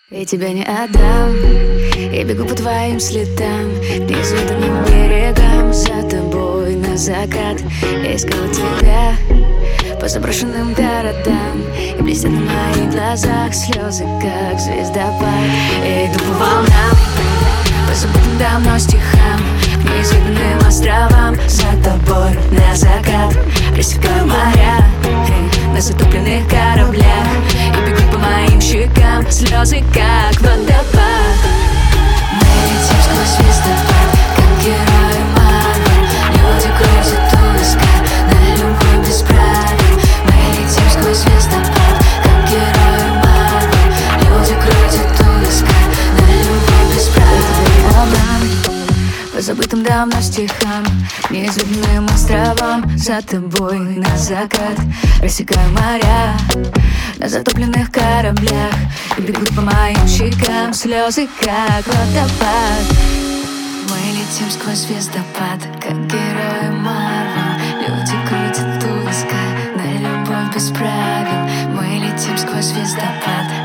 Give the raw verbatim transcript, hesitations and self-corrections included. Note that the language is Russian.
Я тебя не отдам, я бегу по твоим следам, к неизведанным берегам, за тобой на закат. Я искала тебя по заброшенным городам, и блестят на моих глазах слезы, как звездопад. Я иду по волнам, по забытым давно стихам, к неизведанным островам, за тобой на закат. Рассекаю моря на затопленных кораблях, и бегут по моим щекам слезы, как водопад. Мы летим сквозь звездопад, как герои Марвел. Люди крутят у виска на любовь без правил. Мы летим сквозь звездопад, как герои Марвел. Люди крутят у виска на любовь без правил. Волнам, по забытым давно стихам, неизведанным островам, за тобой на закат. Рассекаю моря на затопленных кораблях, и бегут по моим щекам слезы, как водопад. Мы летим сквозь звездопад, как герои Марвел. Люди крутят у виска на любовь без правил. Мы летим сквозь звездопад,